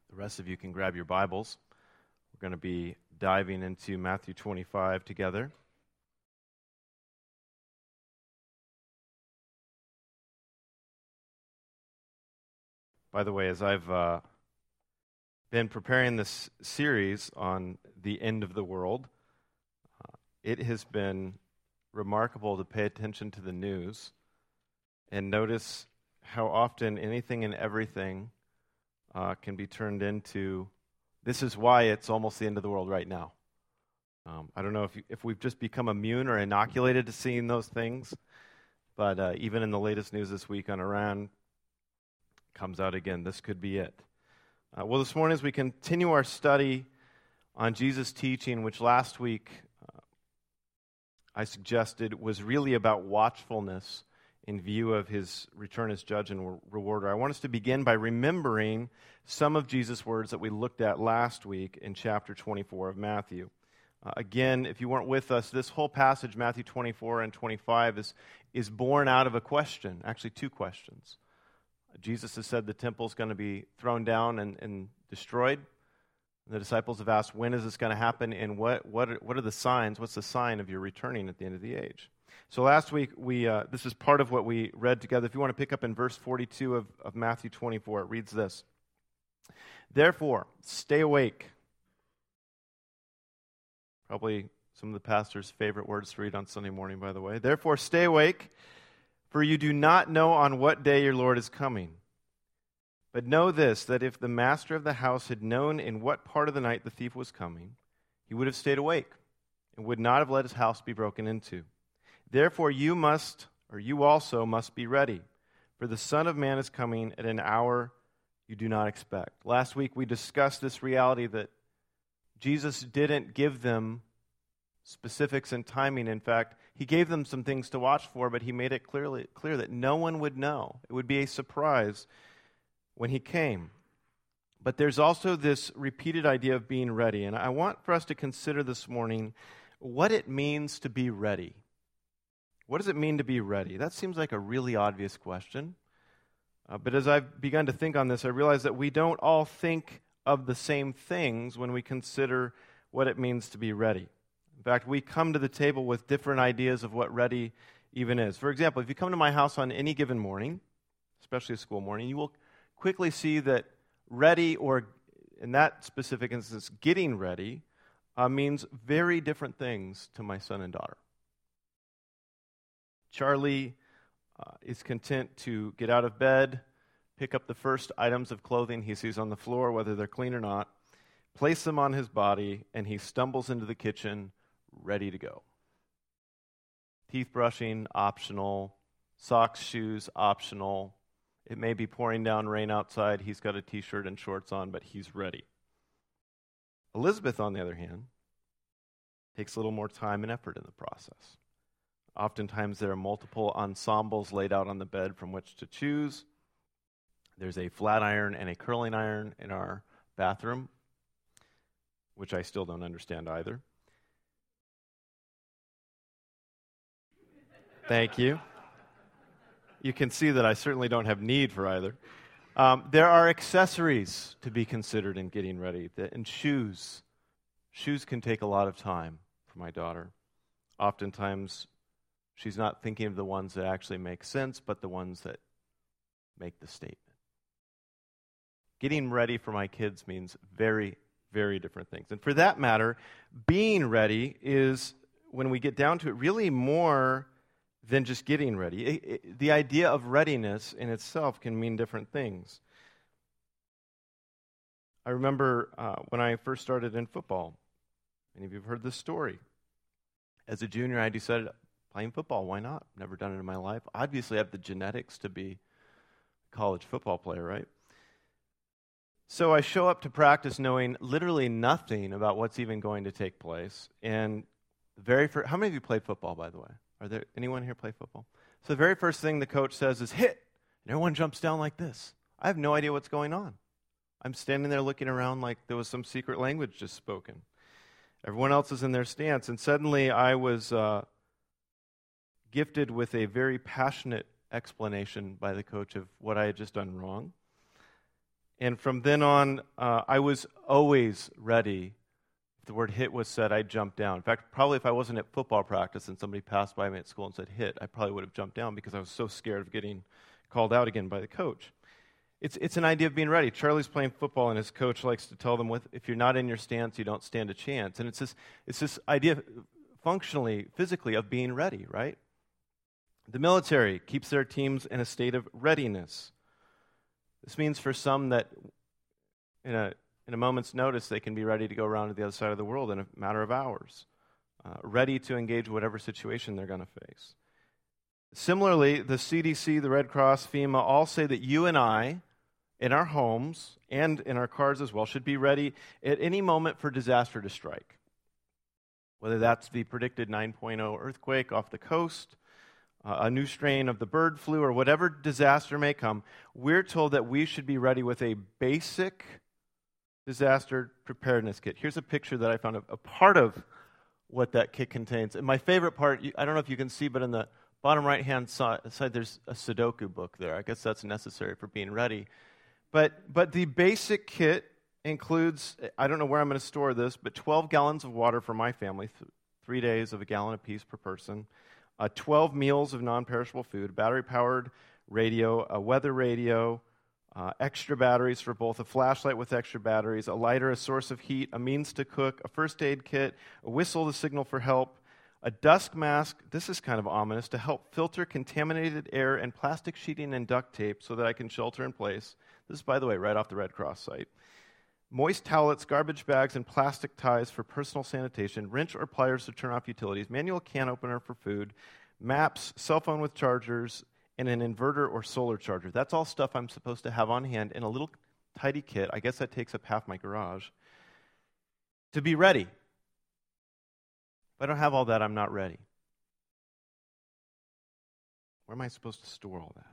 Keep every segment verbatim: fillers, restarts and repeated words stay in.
The rest of you can grab your Bibles. We're going to be diving into Matthew twenty-five together. By the way, as I've uh, been preparing this series on the end of the world, uh, it has been remarkable to pay attention to the news and notice how often anything and everything uh, can be turned into, this is why it's almost the end of the world right now. Um, I don't know if you, if we've just become immune or inoculated to seeing those things, but uh, even in the latest news this week on Iran, comes out again, this could be it. Uh, well, this morning as we continue our study on Jesus' teaching, which last week uh, I suggested was really about watchfulness in view of his return as judge and rewarder, I want us to begin by remembering some of Jesus' words that we looked at last week in chapter twenty-four of Matthew. Uh, again, if you weren't with us, this whole passage, Matthew twenty-four and twenty-five, is, is born out of a question, actually two questions. Jesus has said the temple is going to be thrown down and, and destroyed. The disciples have asked, when is this going to happen, and what, what, are, what are the signs? What's the sign of your returning at the end of the age? So last week, we uh, this is part of what we read together. If you want to pick up in verse forty-two of, of Matthew twenty-four, it reads this. Therefore, stay awake. Probably some of the pastor's favorite words to read on Sunday morning, by the way. Therefore, stay awake, for you do not know on what day your Lord is coming. But know this, that if the master of the house had known in what part of the night the thief was coming, he would have stayed awake and would not have let his house be broken into. Therefore you must, or you also must be ready, for the Son of Man is coming at an hour you do not expect. Last week we discussed this reality that Jesus didn't give them specifics and timing. In fact, he gave them some things to watch for, but he made it clearly clear that no one would know. It would be a surprise when he came. But there's also this repeated idea of being ready, and I want for us to consider this morning what it means to be ready. What does it mean to be ready? That seems like a really obvious question. Uh, but as I've begun to think on this, I realize that we don't all think of the same things when we consider what it means to be ready. In fact, we come to the table with different ideas of what ready even is. For example, if you come to my house on any given morning, especially a school morning, you will quickly see that ready, or in that specific instance, getting ready, uh, means very different things to my son and daughter. Charlie uh, is content to get out of bed, pick up the first items of clothing he sees on the floor, whether they're clean or not, place them on his body, and he stumbles into the kitchen, ready to go. Teeth brushing, optional. Socks, shoes, optional. It may be pouring down rain outside. He's got a t-shirt and shorts on, but he's ready. Elizabeth, on the other hand, takes a little more time and effort in the process. Oftentimes there are multiple ensembles laid out on the bed from which to choose. There's a flat iron and a curling iron in our bathroom, which I still don't understand either. Thank you. You can see that I certainly don't have need for either. Um, there are accessories to be considered in getting ready, and shoes. Shoes can take a lot of time for my daughter. Oftentimes, she's not thinking of the ones that actually make sense, but the ones that make the statement. Getting ready for my kids means very, very different things. And for that matter, being ready is, when we get down to it, really more than just getting ready. It, it, the idea of readiness in itself can mean different things. I remember uh, when I first started in football. Many of you have heard this story. As a junior, I decided, playing football, why not? Never done it in my life. Obviously, I have the genetics to be a college football player, right? So I show up to practice knowing literally nothing about what's even going to take place. And the very first, how many of you played football, by the way? Are there anyone here play football? So the very first thing the coach says is hit, and everyone jumps down like this. I have no idea what's going on. I'm standing there looking around like there was some secret language just spoken. Everyone else is in their stance, and suddenly I was uh, gifted with a very passionate explanation by the coach of what I had just done wrong. And from then on, uh, I was always ready. If the word hit was said, I'd jump down. In fact, probably if I wasn't at football practice and somebody passed by me at school and said hit, I probably would have jumped down because I was so scared of getting called out again by the coach. It's it's an idea of being ready. Charlie's playing football, and his coach likes to tell them, with, if you're not in your stance, you don't stand a chance. And it's this, it's this idea, functionally, physically, of being ready, right? The military keeps their teams in a state of readiness. This means for some that in a, in a moment's notice, they can be ready to go around to the other side of the world in a matter of hours, uh, ready to engage whatever situation they're going to face. Similarly, the C D C, the Red Cross, FEMA, all say that you and I, in our homes and in our cars as well, should be ready at any moment for disaster to strike. Whether that's the predicted nine point oh earthquake off the coast, uh, a new strain of the bird flu, or whatever disaster may come, we're told that we should be ready with a basic disaster preparedness kit. Here's a picture that I found, a, a part of what that kit contains. And my favorite part, I don't know if you can see, but in the bottom right-hand side, there's a Sudoku book there. I guess that's necessary for being ready. But but the basic kit includes, I don't know where I'm going to store this, but twelve gallons of water for my family, th- three days of a gallon apiece per person, uh, twelve meals of non-perishable food, battery-powered radio, a weather radio, uh, extra batteries for both a flashlight with extra batteries, a lighter, a source of heat, a means to cook, a first aid kit, a whistle to signal for help, a dust mask, this is kind of ominous, to help filter contaminated air, and plastic sheeting and duct tape so that I can shelter in place. This is, by the way, right off the Red Cross site. Moist towelettes, garbage bags, and plastic ties for personal sanitation, wrench or pliers to turn off utilities, manual can opener for food, maps, cell phone with chargers, and an inverter or solar charger. That's all stuff I'm supposed to have on hand in a little tidy kit. I guess that takes up half my garage. To be ready. If I don't have all that, I'm not ready. Where am I supposed to store all that?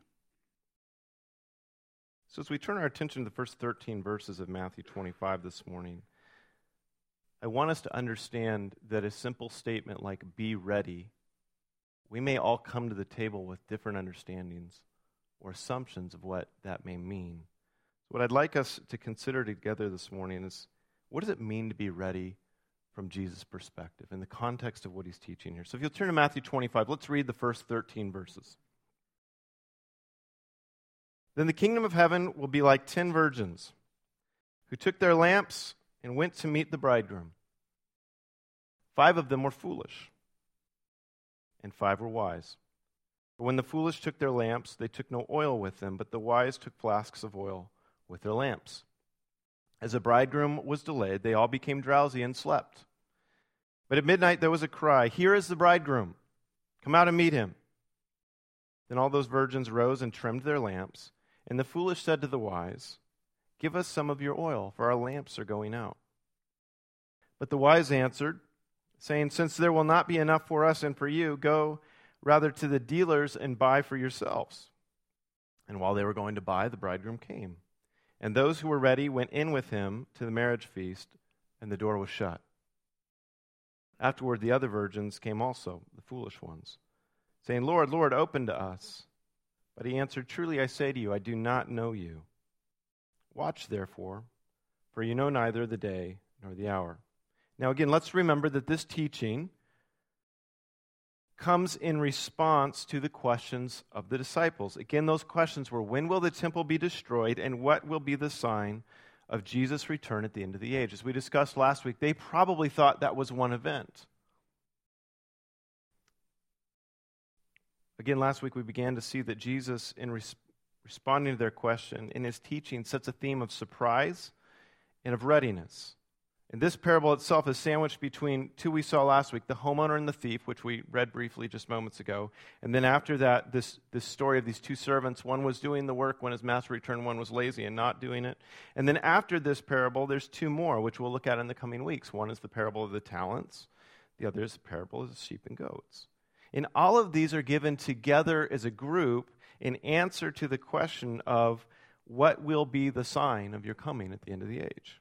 So as we turn our attention to the first thirteen verses of Matthew twenty-five this morning, I want us to understand that a simple statement like be ready, we may all come to the table with different understandings or assumptions of what that may mean. What I'd like us to consider together this morning is, what does it mean to be ready from Jesus' perspective in the context of what he's teaching here? So if you'll turn to Matthew twenty-five, let's read the first thirteen verses. Then the kingdom of heaven will be like ten virgins who took their lamps and went to meet the bridegroom. Five of them were foolish, and five were wise. For when the foolish took their lamps, they took no oil with them, but the wise took flasks of oil with their lamps. As the bridegroom was delayed, they all became drowsy and slept. But at midnight there was a cry, "Here is the bridegroom. Come out and meet him." Then all those virgins rose and trimmed their lamps. And the foolish said to the wise, "Give us some of your oil, for our lamps are going out." But the wise answered, saying, "Since there will not be enough for us and for you, go rather to the dealers and buy for yourselves." And while they were going to buy, the bridegroom came. And those who were ready went in with him to the marriage feast, and the door was shut. Afterward, the other virgins came also, the foolish ones, saying, "Lord, Lord, open to us." But he answered, "Truly I say to you, I do not know you. Watch therefore, for you know neither the day nor the hour." Now again, let's remember that this teaching comes in response to the questions of the disciples. Again, those questions were, when will the temple be destroyed, and what will be the sign of Jesus' return at the end of the age? As we discussed last week, they probably thought that was one event. Again, last week we began to see that Jesus, in res- responding to their question, in his teaching, sets a theme of surprise and of readiness. And this parable itself is sandwiched between two we saw last week, the homeowner and the thief, which we read briefly just moments ago. And then after that, this, this story of these two servants. One was doing the work when his master returned, one was lazy and not doing it. And then after this parable, there's two more, which we'll look at in the coming weeks. One is the parable of the talents. The other is the parable of the sheep and goats. And all of these are given together as a group in answer to the question of what will be the sign of your coming at the end of the age.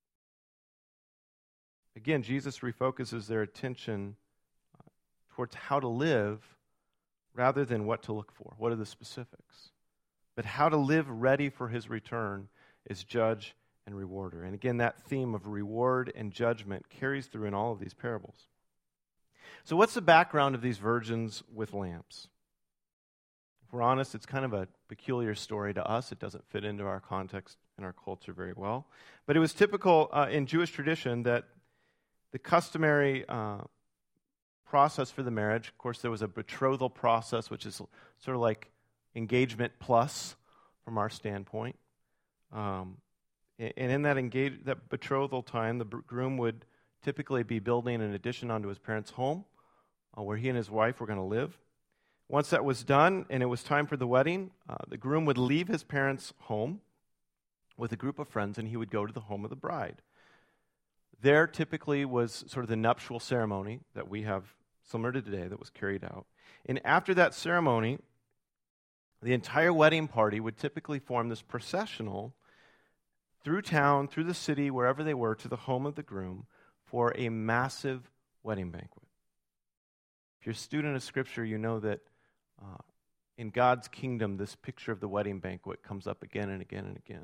Again, Jesus refocuses their attention towards how to live rather than what to look for. What are the specifics? But how to live ready for his return is judge and rewarder. And again, that theme of reward and judgment carries through in all of these parables. So what's the background of these virgins with lamps? If we're honest, it's kind of a peculiar story to us. It doesn't fit into our context and our culture very well. But it was typical uh, in Jewish tradition that the customary uh, process for the marriage, of course, there was a betrothal process, which is sort of like engagement plus from our standpoint. Um, and in that engage, that betrothal time, the groom would typically be building an addition onto his parents' home, uh, where he and his wife were going to live. Once that was done and it was time for the wedding, uh, the groom would leave his parents' home with a group of friends, and he would go to the home of the bride. There typically was sort of the nuptial ceremony that we have similar to today that was carried out. And after that ceremony, the entire wedding party would typically form this processional through town, through the city, wherever they were, to the home of the groom for a massive wedding banquet. If you're a student of Scripture, you know that uh, in God's kingdom, this picture of the wedding banquet comes up again and again and again.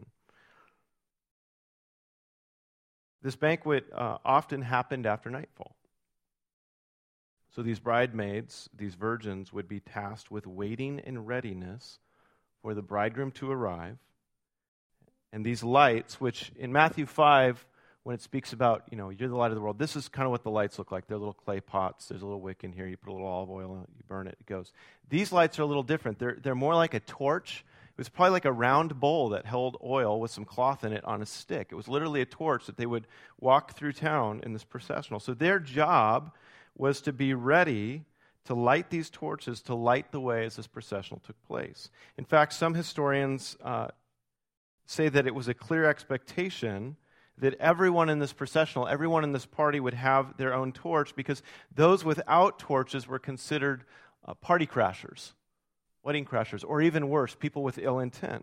This banquet uh, often happened after nightfall. So these bridesmaids, these virgins, would be tasked with waiting in readiness for the bridegroom to arrive. And these lights, which in Matthew five, when it speaks about, you know, you're the light of the world, this is kind of what the lights look like. They're little clay pots. There's a little wick in here. You put a little olive oil in it. You burn it. It goes. These lights are a little different. They're, they're more like a torch. It was probably like a round bowl that held oil with some cloth in it on a stick. It was literally a torch that they would walk through town in this processional. So their job was to be ready to light these torches, to light the way as this processional took place. In fact, some historians uh, say that it was a clear expectation that everyone in this processional, everyone in this party would have their own torch, because those without torches were considered uh, party crashers, wedding crashers, or even worse, people with ill intent.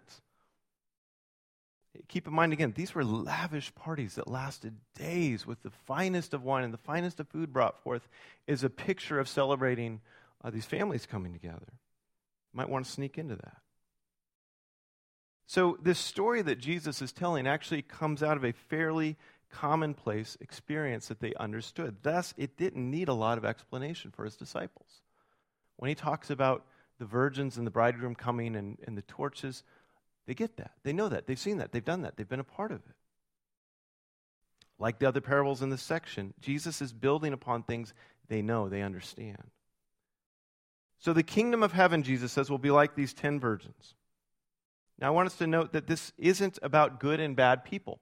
Keep in mind, again, these were lavish parties that lasted days with the finest of wine and the finest of food brought forth, is a picture of celebrating uh, these families coming together. You might want to sneak into that. So this story that Jesus is telling actually comes out of a fairly commonplace experience that they understood. Thus, it didn't need a lot of explanation for his disciples. When he talks about the virgins and the bridegroom coming and, and the torches, they get that. They know that. They've seen that. They've done that. They've been a part of it. Like the other parables in this section, Jesus is building upon things they know, they understand. So the kingdom of heaven, Jesus says, will be like these ten virgins. Now, I want us to note that this isn't about good and bad people.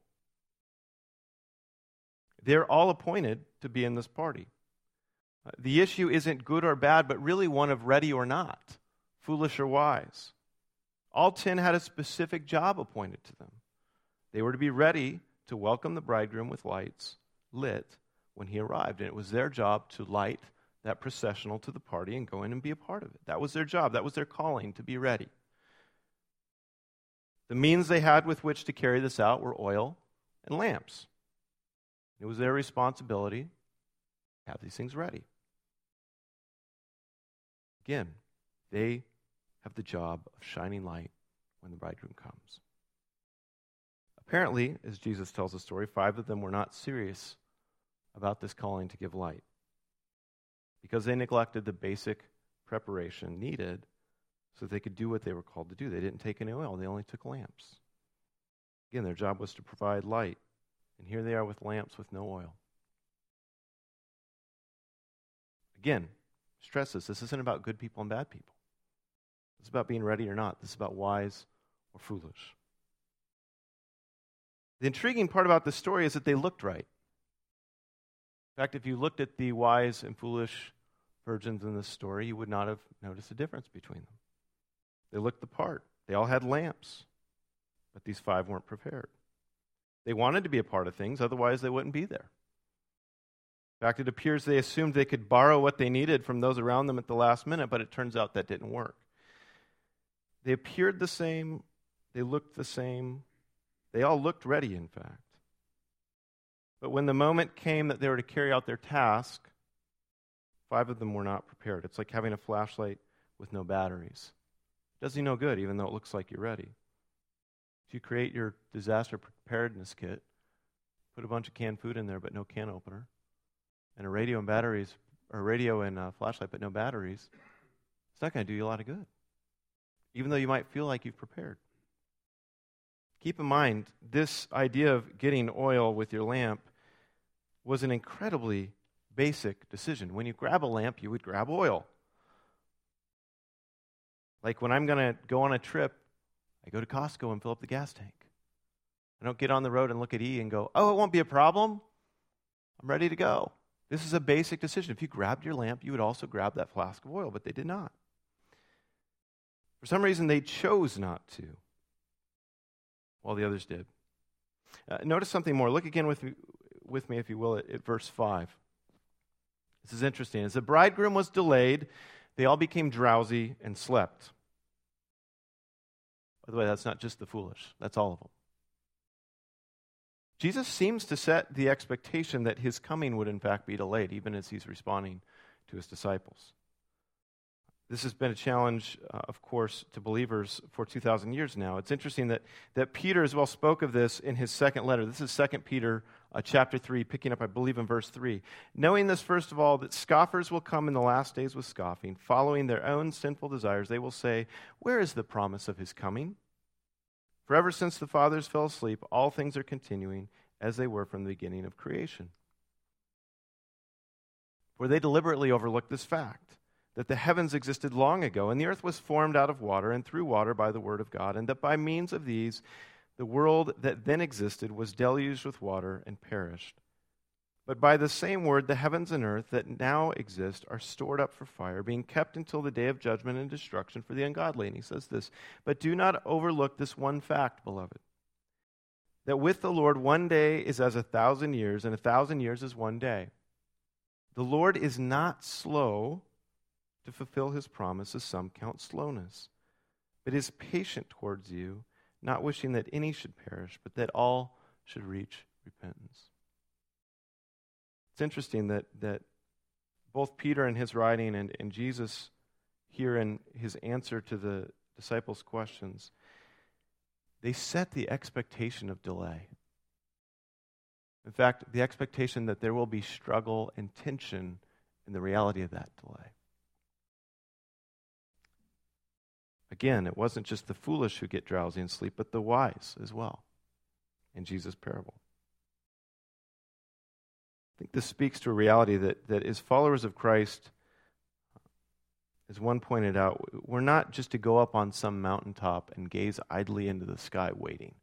They're all appointed to be in this party. Uh, the issue isn't good or bad, but really one of ready or not, foolish or wise. All ten had a specific job appointed to them. They were to be ready to welcome the bridegroom with lights lit when he arrived. And it was their job to light that processional to the party and go in and be a part of it. That was their job. That was their calling, to be ready. The means they had with which to carry this out were oil and lamps. It was their responsibility to have these things ready. Again, they have the job of shining light when the bridegroom comes. Apparently, as Jesus tells the story, five of them were not serious about this calling to give light because they neglected the basic preparation needed so they could do what they were called to do. They didn't take any oil. They only took lamps. Again, their job was to provide light. And here they are with lamps with no oil. Again, stress this. This isn't about good people and bad people. This is about being ready or not. This is about wise or foolish. The intriguing part about this story is that they looked right. In fact, if you looked at the wise and foolish virgins in this story, you would not have noticed a difference between them. They looked the part. They all had lamps, but these five weren't prepared. They wanted to be a part of things, otherwise they wouldn't be there. In fact, it appears they assumed they could borrow what they needed from those around them at the last minute, but it turns out that didn't work. They appeared the same. They looked the same. They all looked ready, in fact. But when the moment came that they were to carry out their task, five of them were not prepared. It's like having a flashlight with no batteries. It does you no good, even though it looks like you're ready. If you create your disaster preparedness kit, put a bunch of canned food in there, but no can opener, and a radio and batteries, or a radio and a flashlight, but no batteries, it's not going to do you a lot of good, even though you might feel like you've prepared. Keep in mind, this idea of getting oil with your lamp was an incredibly basic decision. When you grab a lamp, you would grab oil. Like when I'm going to go on a trip, I go to Costco and fill up the gas tank. I don't get on the road and look at E and go, oh, it won't be a problem. I'm ready to go. This is a basic decision. If you grabbed your lamp, you would also grab that flask of oil, but they did not. For some reason, they chose not to, while the others did. Uh, notice something more. Look again with me, with me if you will, at, at verse five. This is interesting. As the bridegroom was delayed, they all became drowsy and slept. By the way, that's not just the foolish. That's all of them. Jesus seems to set the expectation that his coming would in fact be delayed, even as he's responding to his disciples. This has been a challenge, uh, of course, to believers for two thousand years now. It's interesting that, that Peter as well spoke of this in his second letter. This is Second Peter uh, chapter three, picking up, I believe, in verse three. Knowing this, first of all, that scoffers will come in the last days with scoffing, following their own sinful desires. They will say, where is the promise of his coming? For ever since the fathers fell asleep, all things are continuing as they were from the beginning of creation. For they deliberately overlooked this fact, that the heavens existed long ago, and the earth was formed out of water and through water by the word of God, and that by means of these the world that then existed was deluged with water and perished. But by the same word the heavens and earth that now exist are stored up for fire, being kept until the day of judgment and destruction for the ungodly. And he says this, but do not overlook this one fact, beloved, that with the Lord one day is as a thousand years, and a thousand years is one day. The Lord is not slow to fulfill his promise, as some count slowness, but is patient towards you, not wishing that any should perish, but that all should reach repentance. It's interesting that that both Peter in his writing and, and Jesus here in his answer to the disciples' questions, they set the expectation of delay. In fact, the expectation that there will be struggle and tension in the reality of that delay. Again, it wasn't just the foolish who get drowsy and sleep, but the wise as well in Jesus' parable. I think this speaks to a reality that, that as followers of Christ, as one pointed out, we're not just to go up on some mountaintop and gaze idly into the sky waiting.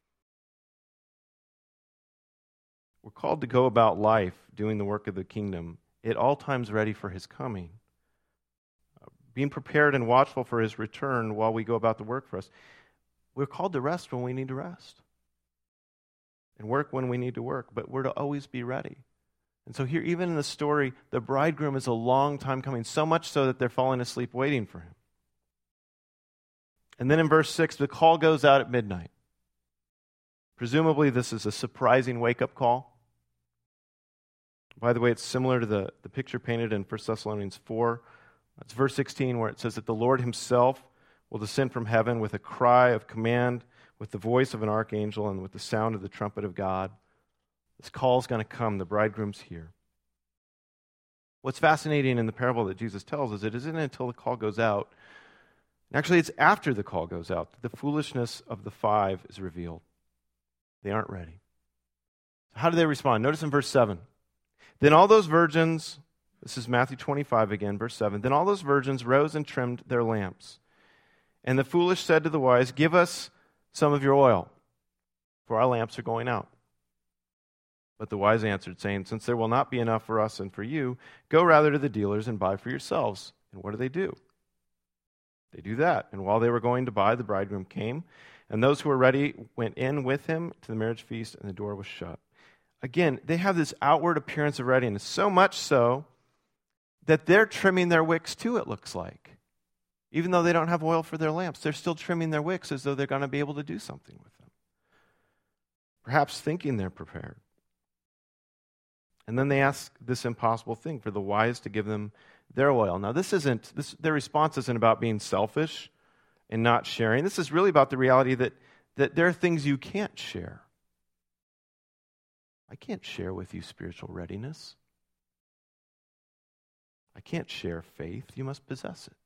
We're called to go about life doing the work of the kingdom at all times ready for his coming. Being prepared and watchful for his return while we go about the work for us. We're called to rest when we need to rest. And work when we need to work. But we're to always be ready. And so here, even in the story, the bridegroom is a long time coming. So much so that they're falling asleep waiting for him. And then in verse six, the call goes out at midnight. Presumably this is a surprising wake-up call. By the way, it's similar to the, the picture painted in First Thessalonians four. It's verse sixteen where it says that the Lord himself will descend from heaven with a cry of command, with the voice of an archangel, and with the sound of the trumpet of God. This call is going to come. The bridegroom's here. What's fascinating in the parable that Jesus tells is it isn't until the call goes out. Actually, it's after the call goes out that the foolishness of the five is revealed. They aren't ready. How do they respond? Notice in verse seven. Then all those virgins... This is Matthew twenty-five again, verse seven. Then all those virgins rose and trimmed their lamps. And the foolish said to the wise, give us some of your oil, for our lamps are going out. But the wise answered, saying, since there will not be enough for us and for you, go rather to the dealers and buy for yourselves. And what do they do? They do that. And while they were going to buy, the bridegroom came, and those who were ready went in with him to the marriage feast, and the door was shut. Again, they have this outward appearance of readiness, so much so that they're trimming their wicks too, it looks like. Even though they don't have oil for their lamps, they're still trimming their wicks as though they're going to be able to do something with them. Perhaps thinking they're prepared. And then they ask this impossible thing for the wise to give them their oil. Now this isn't, this, their response isn't about being selfish and not sharing. This is really about the reality that, that there are things you can't share. I can't share with you spiritual readiness. I can't share faith. You must possess it.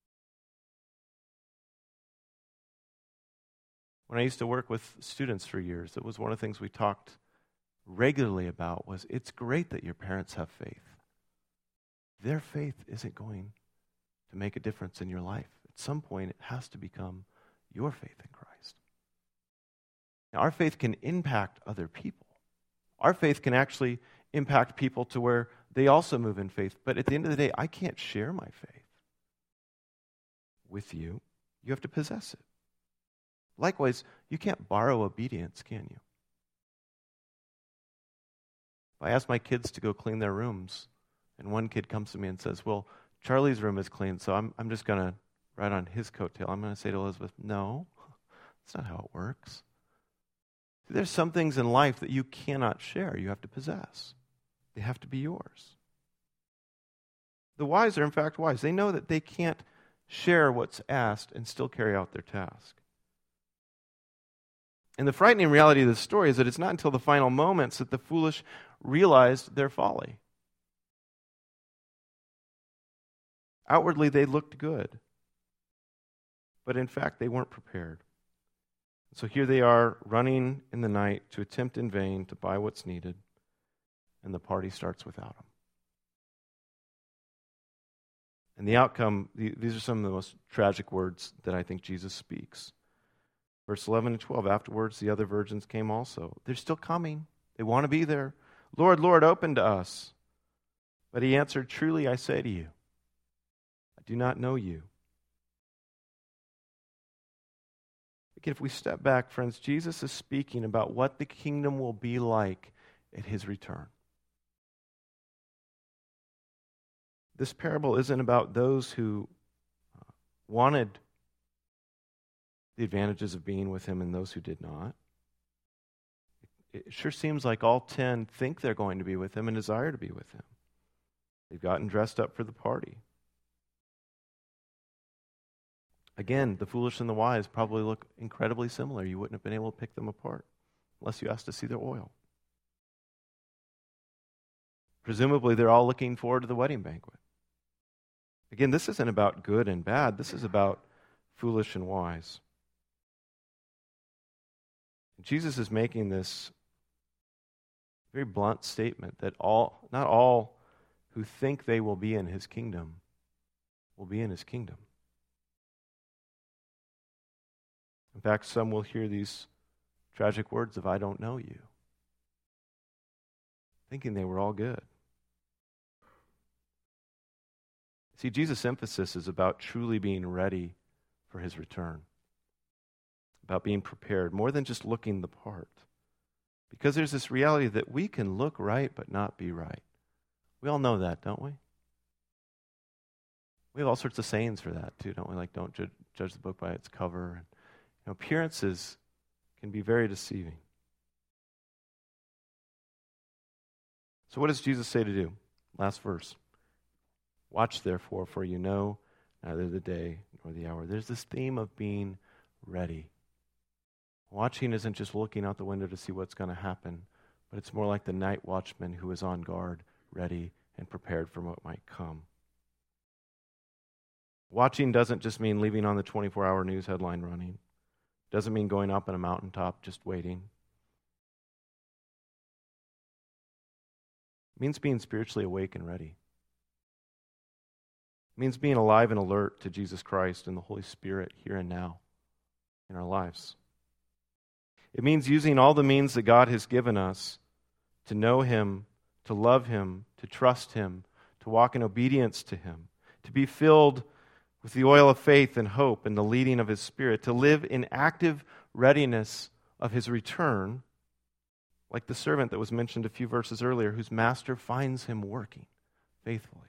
When I used to work with students for years, it was one of the things we talked regularly about was it's great that your parents have faith. Their faith isn't going to make a difference in your life. At some point, it has to become your faith in Christ. Now, our faith can impact other people. Our faith can actually impact people to where they also move in faith. But at the end of the day, I can't share my faith with you. You have to possess it. Likewise, you can't borrow obedience, can you? If I ask my kids to go clean their rooms, and one kid comes to me and says, well, Charlie's room is clean, so I'm, I'm just going to ride on his coattail. I'm going to say to Elizabeth, no, that's not how it works. See, there's some things in life that you cannot share. You have to possess. They have to be yours. The wise are, in fact, wise. They know that they can't share what's asked and still carry out their task. And the frightening reality of this story is that it's not until the final moments that the foolish realized their folly. Outwardly, they looked good. But in fact, they weren't prepared. So here they are, running in the night to attempt in vain to buy what's needed, and the party starts without them. And the outcome, these are some of the most tragic words that I think Jesus speaks. Verse eleven and twelve, afterwards the other virgins came also. They're still coming. They want to be there. Lord, Lord, open to us. But he answered, truly I say to you, I do not know you. Again, if we step back, friends, Jesus is speaking about what the kingdom will be like at his return. This parable isn't about those who wanted the advantages of being with him and those who did not. It sure seems like all ten think they're going to be with him and desire to be with him. They've gotten dressed up for the party. Again, the foolish and the wise probably look incredibly similar. You wouldn't have been able to pick them apart unless you asked to see their oil. Presumably, they're all looking forward to the wedding banquet. Again, this isn't about good and bad. This is about foolish and wise. Jesus is making this very blunt statement that all, not all who think they will be in his kingdom will be in his kingdom. In fact, some will hear these tragic words of, I don't know you, thinking they were all good. See, Jesus' emphasis is about truly being ready for his return, about being prepared, more than just looking the part. Because there's this reality that we can look right but not be right. We all know that, don't we? We have all sorts of sayings for that too, don't we? Like, don't ju- judge the book by its cover. And, you know, appearances can be very deceiving. So what does Jesus say to do? Last verse. Watch therefore, for you know neither the day nor the hour. There's this theme of being ready. Watching isn't just looking out the window to see what's going to happen, but it's more like the night watchman who is on guard, ready, and prepared for what might come. Watching doesn't just mean leaving on the twenty-four hour news headline running. Doesn't mean going up on a mountaintop just waiting. It means being spiritually awake and ready. It means being alive and alert to Jesus Christ and the Holy Spirit here and now in our lives. It means using all the means that God has given us to know him, to love him, to trust him, to walk in obedience to him, to be filled with the oil of faith and hope and the leading of his Spirit, to live in active readiness of his return, like the servant that was mentioned a few verses earlier, whose master finds him working faithfully.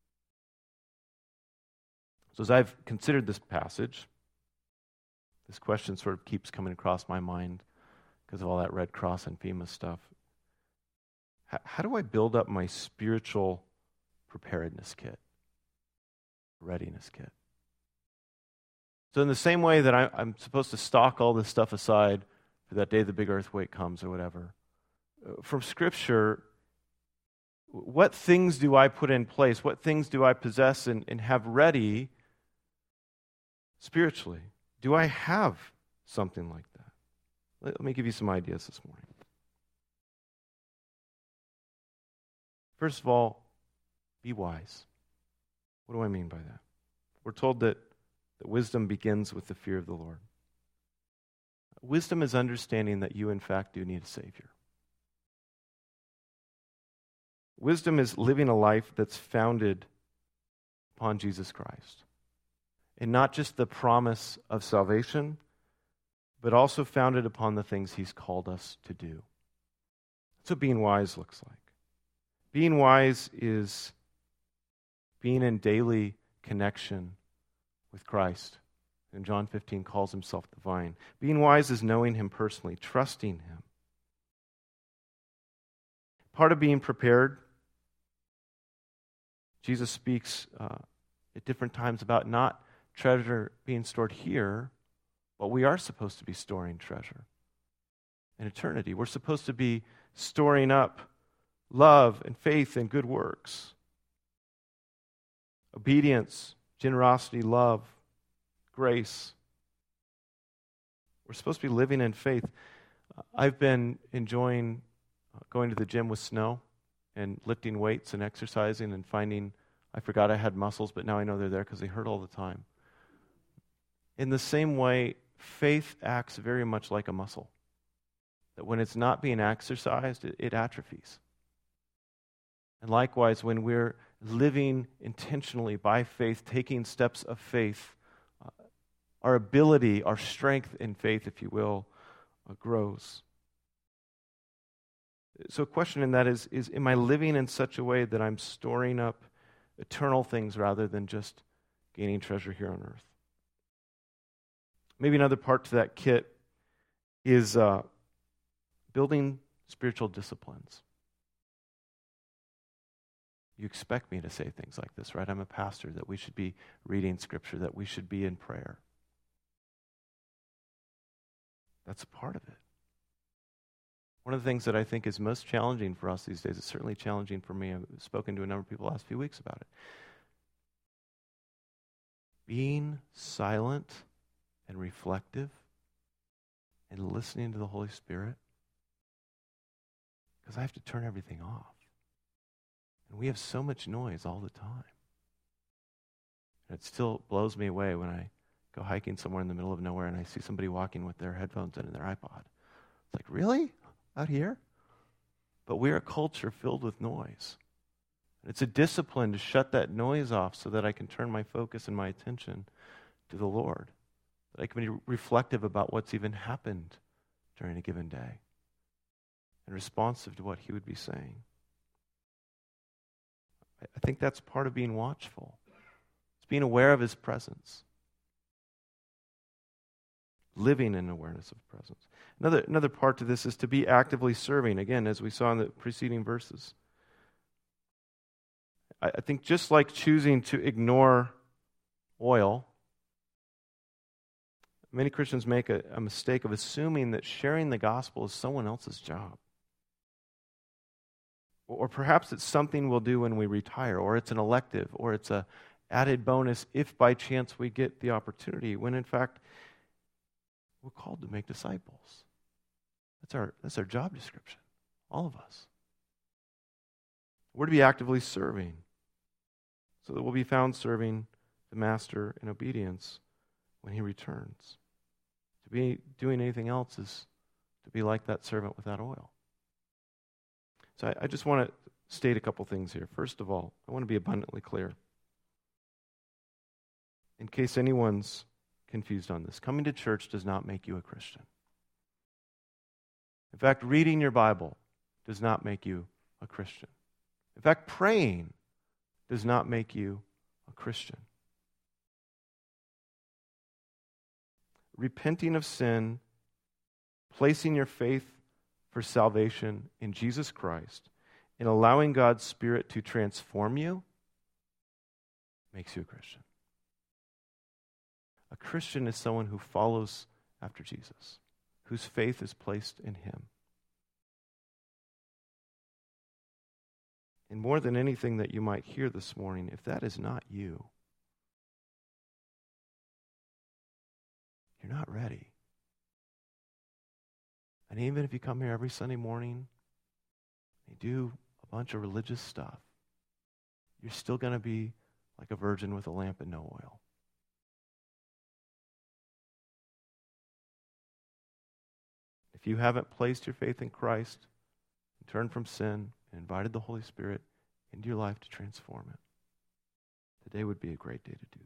So as I've considered this passage, this question sort of keeps coming across my mind because of all that Red Cross and FEMA stuff. How, how do I build up my spiritual preparedness kit, readiness kit? So in the same way that I, I'm supposed to stock all this stuff aside for that day the big earthquake comes or whatever, from Scripture, what things do I put in place? What things do I possess and, and have ready spiritually? Do I have something like that? Let, let me give you some ideas this morning. First of all, be wise. What do I mean by that? We're told that, that wisdom begins with the fear of the Lord. Wisdom is understanding that you, in fact, do need a Savior. Wisdom is living a life that's founded upon Jesus Christ. And not just the promise of salvation, but also founded upon the things He's called us to do. That's what being wise looks like. Being wise is being in daily connection with Christ. And John fifteen calls Himself the vine. Being wise is knowing Him personally, trusting Him. Part of being prepared, Jesus speaks uh, at different times about not treasure being stored here, but we are supposed to be storing treasure in eternity. We're supposed to be storing up love and faith and good works, obedience, generosity, love, grace. We're supposed to be living in faith. I've been enjoying going to the gym with Snow and lifting weights and exercising and finding, I forgot I had muscles, but now I know they're there because they hurt all the time. In the same way, faith acts very much like a muscle. That when it's not being exercised, it, it atrophies. And likewise, when we're living intentionally by faith, taking steps of faith, uh, our ability, our strength in faith, if you will, uh, grows. So a question in that is, is, am I living in such a way that I'm storing up eternal things rather than just gaining treasure here on earth? Maybe another part to that kit is uh, building spiritual disciplines. You expect me to say things like this, right? I'm a pastor, that we should be reading Scripture, that we should be in prayer. That's a part of it. One of the things that I think is most challenging for us these days, it's certainly challenging for me. I've spoken to a number of people the last few weeks about it. Being silent and reflective and listening to the Holy Spirit, because I have to turn everything off. And we have so much noise all the time. And it still blows me away when I go hiking somewhere in the middle of nowhere and I see somebody walking with their headphones in and their iPod. It's like, really? Out here? But we're a culture filled with noise. It's a discipline to shut that noise off so that I can turn my focus and my attention to the Lord. That I can be reflective about what's even happened during a given day and responsive to what He would be saying. I think that's part of being watchful. It's being aware of His presence. Living in awareness of presence. Another, another part to this is to be actively serving, again, as we saw in the preceding verses. I, I think just like choosing to ignore oil, many Christians make a, a mistake of assuming that sharing the gospel is someone else's job. Or perhaps it's something we'll do when we retire, or it's an elective, or it's a added bonus if by chance we get the opportunity, when in fact we're called to make disciples. That's our, that's our job description, all of us. We're to be actively serving so that we'll be found serving the Master in obedience when He returns. To be doing anything else is to be like that servant without oil. So I, I just want to state a couple things here. First of all, I want to be abundantly clear. In case anyone's confused on this, coming to church does not make you a Christian. In fact, reading your Bible does not make you a Christian. In fact, praying does not make you a Christian. Repenting of sin, placing your faith for salvation in Jesus Christ, and allowing God's Spirit to transform you, makes you a Christian. A A Christian is someone who follows after Jesus, whose faith is placed in him. And more than anything that you might hear this morning, if that is not you, you're not ready. And even if you come here every Sunday morning, you do a bunch of religious stuff, you're still going to be like a virgin with a lamp and no oil. If you haven't placed your faith in Christ, and turned from sin, and invited the Holy Spirit into your life to transform it, today would be a great day to do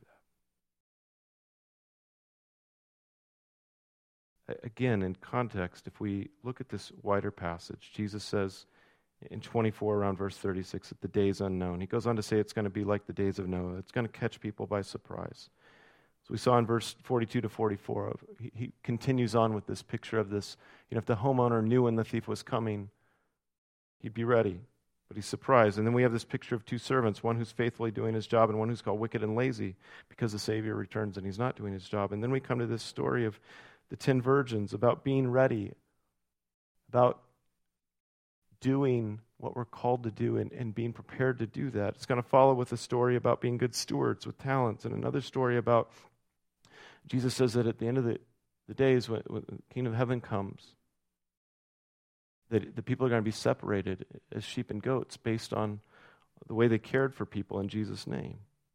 that. Again, in context, if we look at this wider passage, Jesus says in twenty-four, around verse thirty-six, that the day is unknown. He goes on to say it's going to be like the days of Noah. It's going to catch people by surprise. So we saw in verse forty-two to forty-four, of, he, he continues on with this picture of this. You know, if the homeowner knew when the thief was coming, he'd be ready, but he's surprised. And then we have this picture of two servants, one who's faithfully doing his job and one who's called wicked and lazy because the Savior returns and he's not doing his job. And then we come to this story of the ten virgins, about being ready, about doing what we're called to do and, and being prepared to do that. It's going to follow with a story about being good stewards with talents, and another story about Jesus says that at the end of the, the days when, when the kingdom of heaven comes, that the people are going to be separated as sheep and goats based on the way they cared for people in Jesus' name.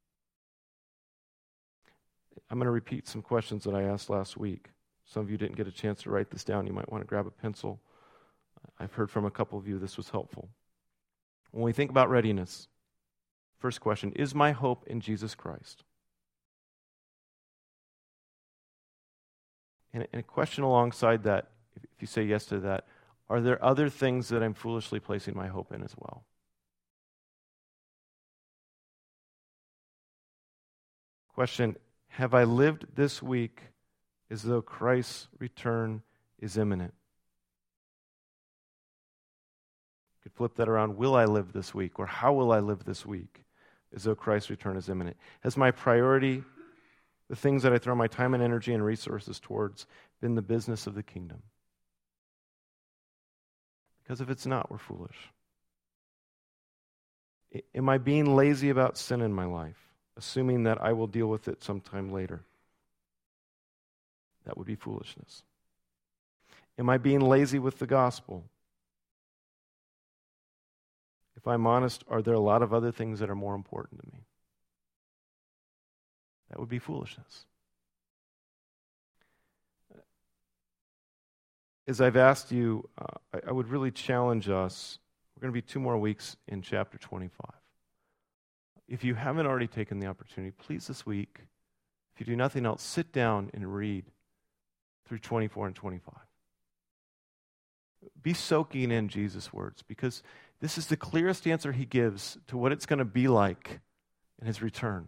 I'm going to repeat some questions that I asked last week. Some of you didn't get a chance to write this down. You might want to grab a pencil. I've heard from a couple of you this was helpful. When we think about readiness, first question, is my hope in Jesus Christ? And a question alongside that, if you say yes to that, are there other things that I'm foolishly placing my hope in as well? Question, have I lived this week as though Christ's return is imminent? You could flip that around. Will I live this week? Or how will I live this week as though Christ's return is imminent? Has my priority, the things that I throw my time and energy and resources towards, been the business of the kingdom? Because if it's not, we're foolish. Am I being lazy about sin in my life, assuming that I will deal with it sometime later? That would be foolishness. Am I being lazy with the gospel? If I'm honest, are there a lot of other things that are more important to me? That would be foolishness. As I've asked you, uh, I, I would really challenge us. We're going to be two more weeks in chapter twenty-five. If you haven't already taken the opportunity, please this week, if you do nothing else, sit down and read through twenty-four and twenty-five. Be soaking in Jesus' words, because this is the clearest answer he gives to what it's going to be like in his return.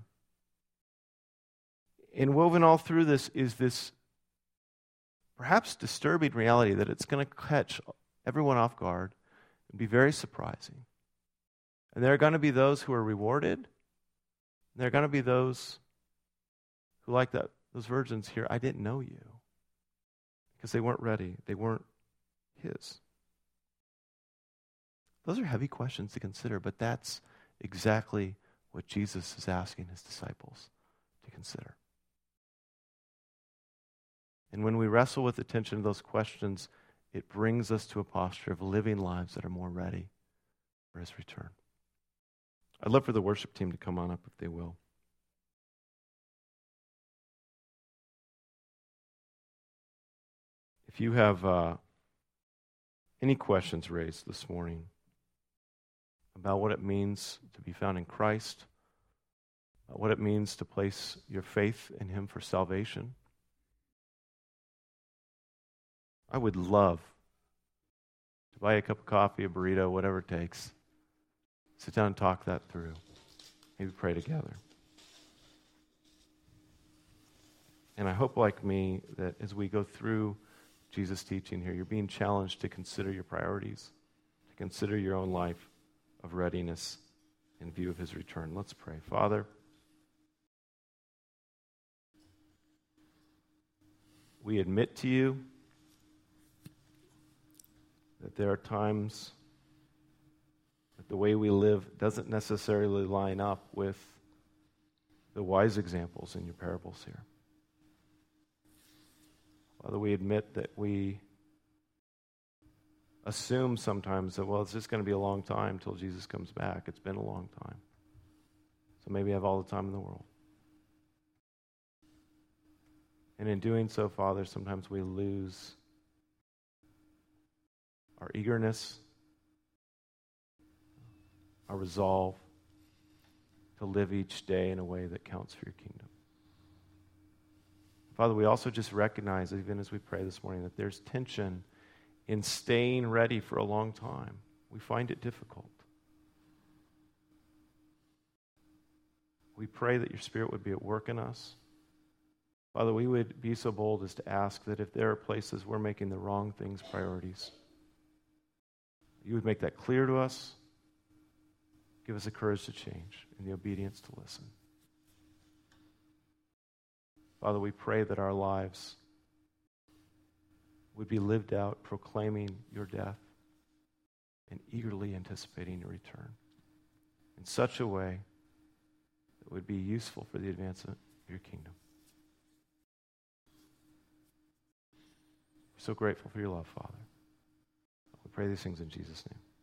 And woven all through this is this perhaps disturbing reality that it's going to catch everyone off guard and be very surprising. And there are going to be those who are rewarded, and there are going to be those who, like that, those virgins here, I didn't know you, because they weren't ready. They weren't his. Those are heavy questions to consider, but that's exactly what Jesus is asking his disciples to consider. And when we wrestle with the tension of those questions, it brings us to a posture of living lives that are more ready for his return. I'd love for the worship team to come on up if they will. If you have uh, any questions raised this morning about what it means to be found in Christ, about what it means to place your faith in him for salvation, I would love to buy you a cup of coffee, a burrito, whatever it takes. Sit down and talk that through. Maybe pray together. And I hope, like me, that as we go through Jesus' teaching here, you're being challenged to consider your priorities, to consider your own life of readiness in view of his return. Let's pray. Father, we admit to you that there are times that the way we live doesn't necessarily line up with the wise examples in your parables here. Father, we admit that we assume sometimes that, well, it's just going to be a long time until Jesus comes back. It's been a long time. So maybe I have all the time in the world. And in doing so, Father, sometimes we lose our eagerness, our resolve to live each day in a way that counts for your kingdom. Father, we also just recognize, even as we pray this morning, that there's tension in staying ready for a long time. We find it difficult. We pray that your Spirit would be at work in us. Father, we would be so bold as to ask that if there are places we're making the wrong things priorities, you would make that clear to us. Give us the courage to change and the obedience to listen. Father, we pray that our lives would be lived out proclaiming your death and eagerly anticipating your return in such a way that would be useful for the advancement of your kingdom. We're so grateful for your love, Father. We pray these things in Jesus' name.